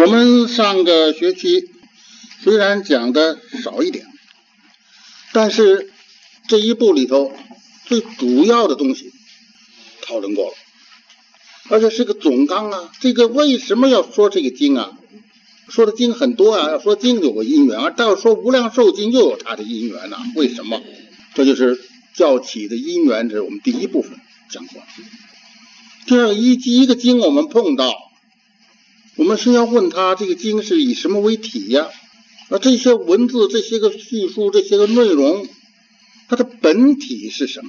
我们上个学期虽然讲的少一点，但是这一部里头最主要的东西讨论过了，而且是个总纲啊。这个为什么要说这个经啊？说的经很多啊，要说经有个因缘，而要说无量寿经又有它的因缘啊。为什么？这就是教起的因缘，这是我们第一部分讲过。第二个一个经我们碰到，我们是要问他这个经是以什么为体呀？这些文字、这些个叙述、这些个内容，它的本体是什么？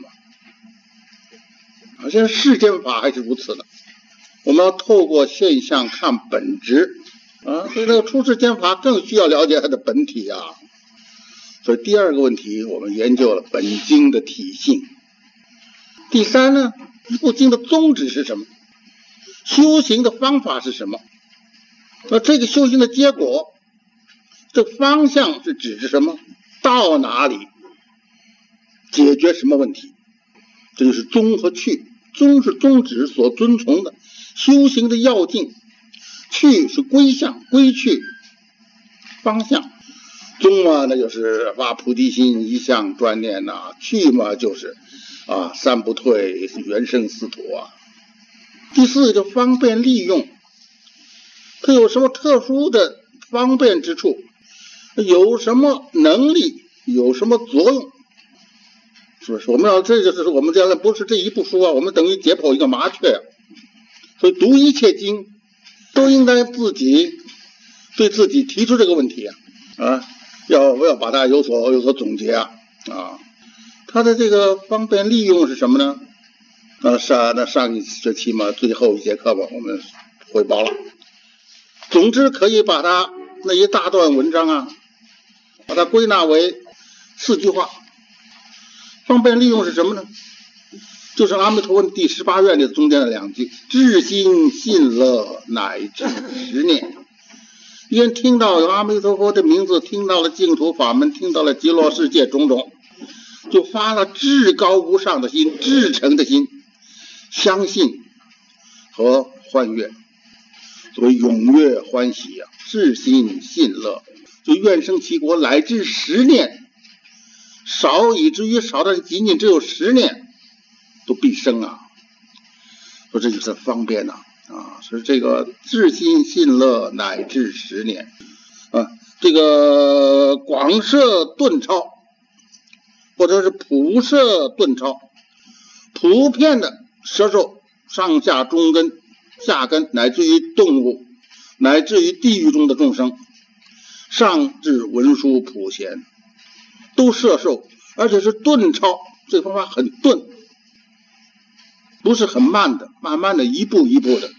现在世间法还是如此的，我们要透过现象看本质啊，所以这个出世间法更需要了解它的本体啊。所以第二个问题，我们研究了本经的体性。第三呢，一部经的宗旨是什么？修行的方法是什么？这个修行的结果，这方向是指着什么？到哪里？解决什么问题？这就是宗和趣。宗是宗旨所遵从的修行的要径，趣是归向、归去方向。宗嘛，那就是发菩提心，一向专念呐；趣嘛，就是三不退，原生四土啊。第四个就方便利用，它有什么特殊的方便之处？有什么能力？有什么作用？是不是？我们要这就是我们将来不是这一部书啊，我们等于解剖一个麻雀啊。所以读一切经都应该自己对自己提出这个问题啊，要把它有所总结啊。它的这个方便利用是什么呢？上一学期嘛，最后一节课吧，我们汇报了。总之可以把它那一大段文章啊，把它归纳为4句话。方便利用是什么呢？就是阿弥陀问第18愿的中间的2句：至心信乐乃至10念。一人听到有阿弥陀佛的名字，听到了净土法门，听到了极乐世界种种，就发了至高无上的心，至诚的心，相信和欢悦，所以踊跃欢喜啊，至心信乐，就愿生其国，乃至10念。少以至于少的仅仅只有10念都必生啊！说这就是方便呐是这个至心信乐乃至10念这个广摄顿超，或者是普摄顿超，普遍的摄受上下中根、下根，乃至于动物，乃至于地狱中的众生，上至文殊普贤。都摄受，而且是顿超，这个方法很顿，不是很慢的，慢慢的一步一步的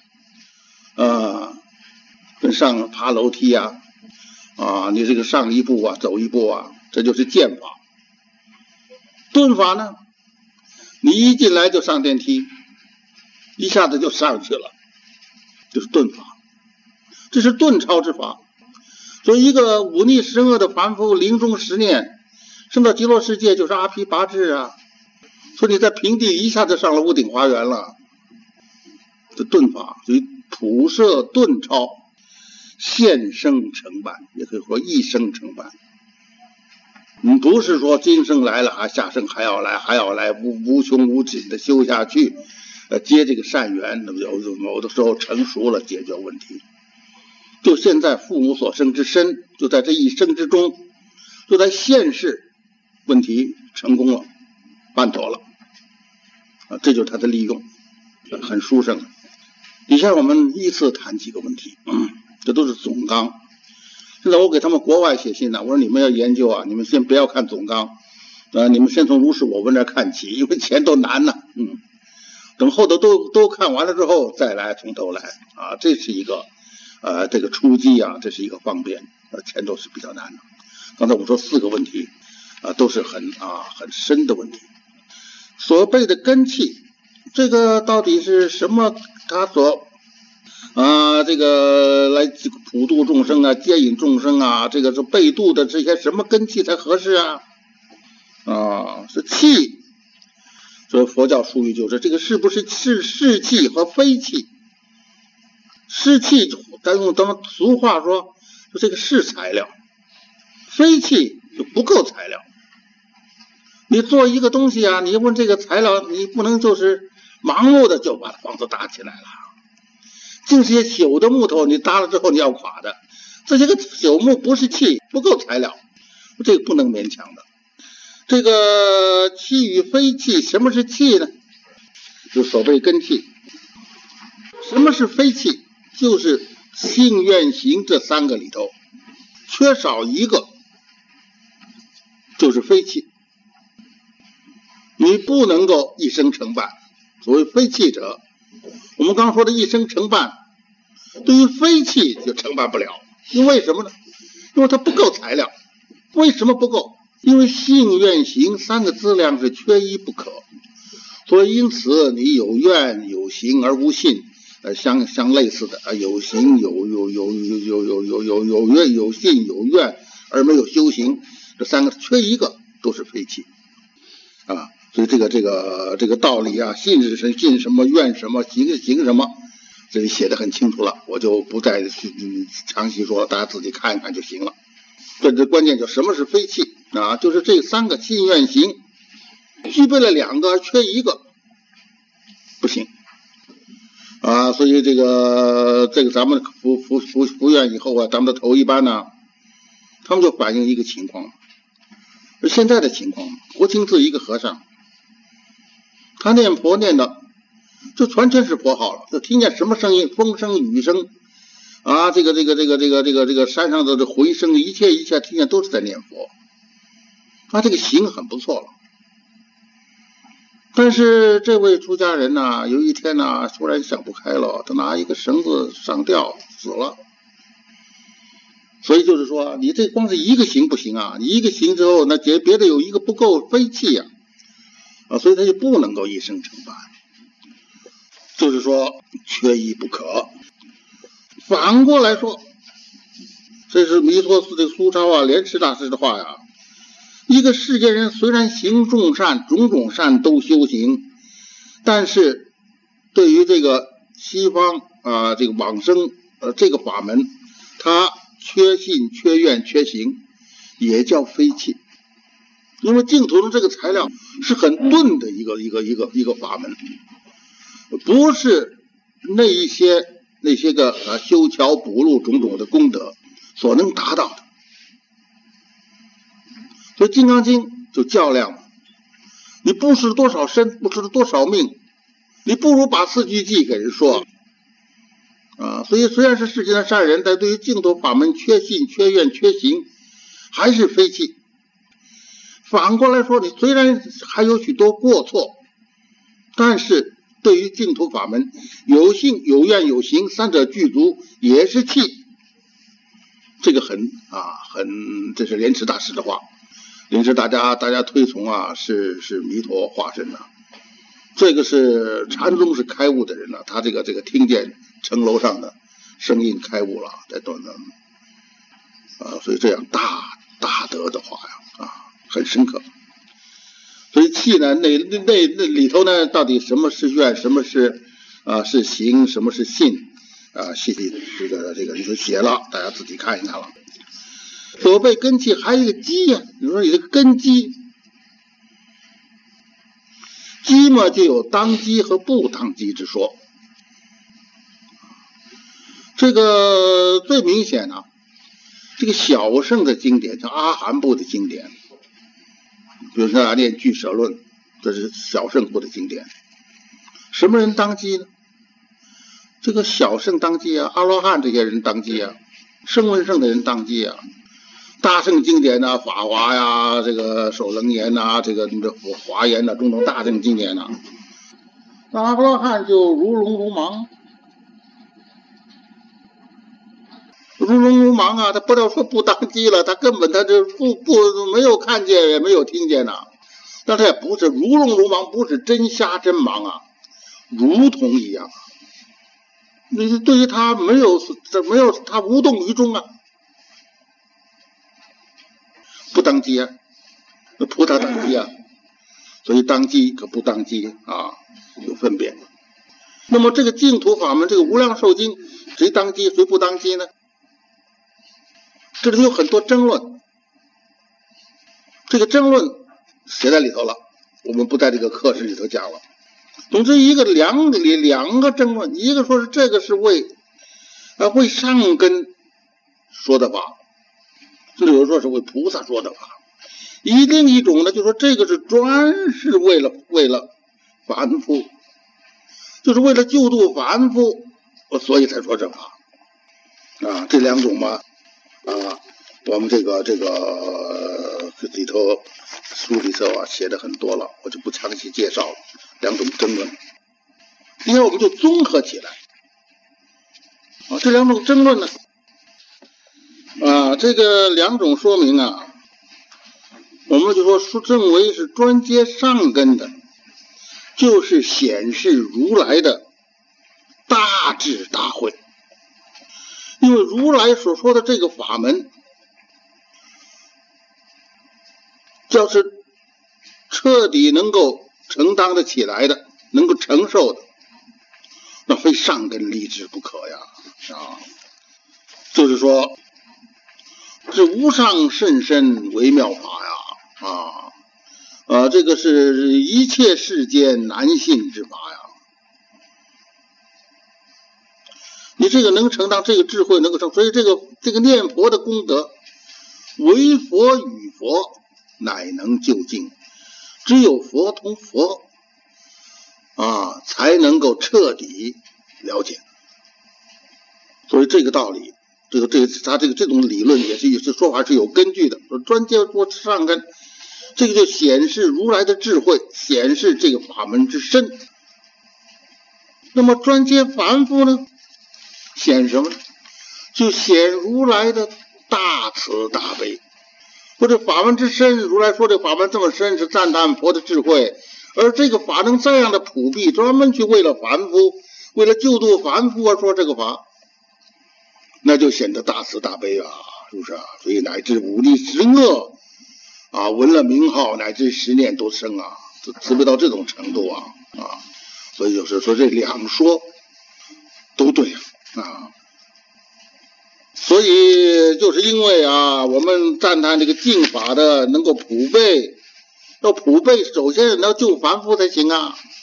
跟上爬楼梯你这个上一步走一步这就是渐法。顿法呢，你一进来就上电梯，一下子就上去了，就是顿法，这是顿超之法。所以一个忤逆十恶的凡夫，临终10念升到极乐世界就是阿毗跋致啊，所以你在平地一下子上了屋顶花园了。这顿法，所以普摄顿超，现生成办，也可以说一生成办。不是说今生来了下生还要来无穷无尽的修下去，接这个善缘，有的时候成熟了解决问题。就现在父母所生之身，就在这一生之中，就在现世问题成功了，办妥了这就是它的利用，很殊胜。以下我们依次谈几个问题这都是总纲。现在我给他们国外写信我说你们要研究你们先不要看总纲你们先从如是我闻这看起，因为前头难等后头都看完了之后再来从头来这是一个这个初级这是一个方便前头是比较难的。刚才我说4个问题都是很深的问题。所背的根器，这个到底是什么？他所这个来普度众生接引众生这个是被度的这些什么根器才合适是气。所以佛教术语就是这个是不是是气和非气是气，咱用咱们俗话说，就这个是材料，非气就不够材料。你做一个东西啊，你问这个材料，你不能就是盲目的就把房子搭起来了。这些朽的木头，你搭了之后你要垮的，这些个朽木不是气，不够材料，这个不能勉强的。这个气与非气，什么是气呢？就所谓根气。什么是非气？就是性愿行这三个里头缺少一个，就是非气。你不能够一生成办。所谓非气者，我们刚说的一生成办，对于非气就成办不了。因为什么呢？因为它不够材料。为什么不够？因为性愿行三个资粮是缺一不可。所以因此你有愿有行而无信，相类似的有行有愿有信有愿而没有修行，这三个缺一个都是非气啊。所以这个道理啊，信是信什么，愿什么，行什么，这里写得很清楚了，我就不再详细说了，大家自己看一看就行了。这关键就什么是非气啊？就是这三个信愿行具备了两个，缺一个不行啊。所以这个咱们服院以后啊，咱们的头一班呢，他们就反映一个情况，现在的情况，国清寺一个和尚，他念佛念的就全是佛号了，就听见什么声音，风声雨声啊，这个山上的这回声，一切听见都是在念佛，他这个行很不错了。但是这位出家人呢，有一天呢，突然想不开了，他拿一个绳子上吊死了。所以就是说，你这光是一个行不行啊？你一个行之后，那别的有一个不够非气啊，所以他就不能够一生成办，就是说缺一不可。反过来说，这是弥陀寺这个苏超啊莲池大师的话呀。一个世间人虽然行众善，种种善都修行，但是对于这个西方这个往生这个法门，他缺信、缺愿、缺行，也叫非气。因为净土中这个材料是很钝的一个法门，不是那些个修桥补路种种的功德所能达到的。所以《金刚经》就较量了，你布施了多少身，布施了多少命，你不如把四句偈给人说所以虽然是世间的善人，但对于净土法门缺信、缺愿、缺行，还是非气。反过来说，你虽然还有许多过错，但是对于净土法门有信、有愿、有行三者具足，也是气。这个这是莲池大师的话。莲池大家推崇是弥陀化身这个是禅宗是开悟的人他这个听见城楼上的声音开悟了，在短所以这样大德的话很深刻。所以气呢，那里头呢，到底什么是愿，什么是是行，什么是信细细这个就写了，大家自己看一看了。所谓根气还有一个基呀，你说你这个根基嘛，就有当机和不当机之说。这个最明显这个小乘的经典，像阿含部的经典，比如说念俱舍论，这是小乘部的经典。什么人当机呢？这个小乘当机阿罗汉这些人当机声闻乘的人当机大乘经典法华这个首楞严这个华严种种大乘经典那阿罗汉就如聋如盲，他不要说不当机了，他根本他就没有看见也没有听见但他也不是如聋如盲，不是真瞎真盲如同一样对于他没有他无动于衷不当机菩萨当机所以当机和不当机有分别。 那么这个净土法门，这个无量寿经，谁当机谁不当机呢？这里头有很多争论，这个争论写在里头了，我们不在这个课室里头讲了。总之两个争论，一个说是这个是为上根说的法，甚至有人说是为菩萨说的法。另一种呢，就说这个是专是为了凡夫，就是为了救度凡夫，所以才说这法啊。这两种嘛我们这个里头书里头写的很多了，我就不详细介绍了两种争论。今天我们就综合起来这两种争论呢这个两种说明我们就说认为是专接上根的，就是显示如来的大智大慧。因为如来所说的这个法门，要是彻底能够承担得起来的，能够承受的，那非上根立志不可呀就是说是无上甚深微妙法呀这个是一切世间难信之法呀。你这个能承担，这个智慧能够承，所以这个念佛的功德，唯佛与佛乃能究竟，只有佛同佛才能够彻底了解。所以这个道理，他这种理论也是说法是有根据的。说专接说上根，这个就显示如来的智慧，显示这个法门之深。那么专接凡夫呢，显什么呢？就显如来的大慈大悲。或者法门之深，如来说这法门这么深，是赞叹佛的智慧，而这个法能这样的普遍，专门去为了凡夫，为了救度凡夫而说这个法，那就显得大慈大悲是不是所以乃至五力十恶闻了名号，乃至十念都生慈悲到这种程度所以就是说这两说都对所以就是因为我们赞叹这个净法的能够普被，要普被，首先要救凡夫才行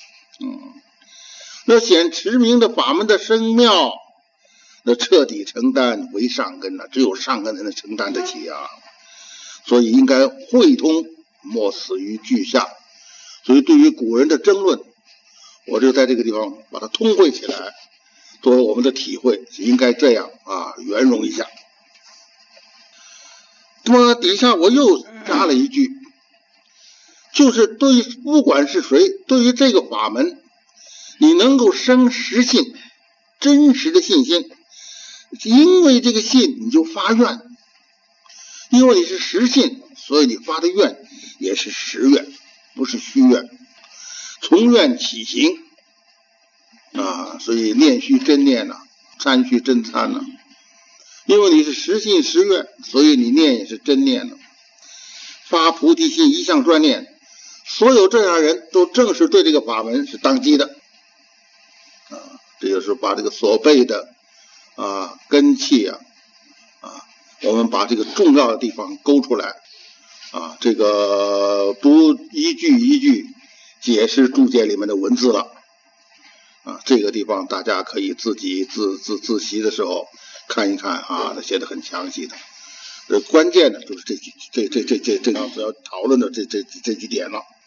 那显持名的法门的深妙，那彻底承担为上根只有上根才能承担得起所以应该会通，莫死于句下。所以对于古人的争论，我就在这个地方把它通会起来，作为我们的体会，应该这样圆融一下。那么底下我又加了一句，就是对于不管是谁，对于这个法门，你能够生实信，真实的信心，因为这个信你就发愿，因为你是实信，所以你发的愿也是实愿，不是虚愿，从愿起行所以念须真念参须真参因为你是实信实愿，所以你念也是真念发菩提心一向专念，所有这样人都正是对这个法门是当机的这就是把这个所背的根器我们把这个重要的地方勾出来这个不一句一句解释注解里面的文字了这个地方大家可以自己自习的时候看一看他写的很详细的。关键的就是这样子要讨论的这几点了。